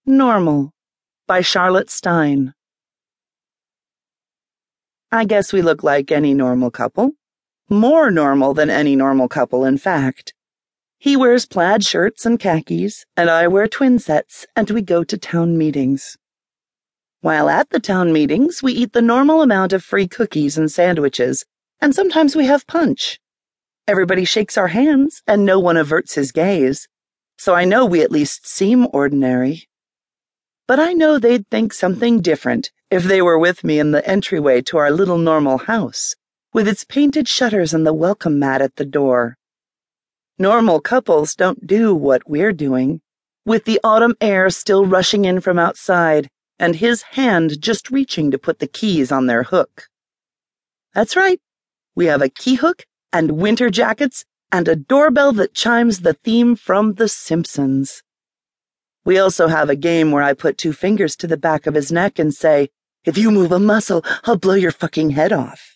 Normal by Charlotte Stein. I guess we look like any normal couple. More normal than any normal couple, in fact. He wears plaid shirts and khakis, and I wear twin sets, and we go to town meetings. While at the town meetings, we eat the normal amount of free cookies and sandwiches, and sometimes we have punch. Everybody shakes our hands, and no one averts his gaze, so I know we at least seem ordinary. But I know they'd think something different if they were with me in the entryway to our little normal house, with its painted shutters and the welcome mat at the door. Normal couples don't do what we're doing, with the autumn air still rushing in from outside and his hand just reaching to put the keys on their hook. That's right, we have a key hook and winter jackets and a doorbell that chimes the theme from The Simpsons. We also have a game where I put 2 fingers to the back of his neck and say, "If you move a muscle, I'll blow your fucking head off."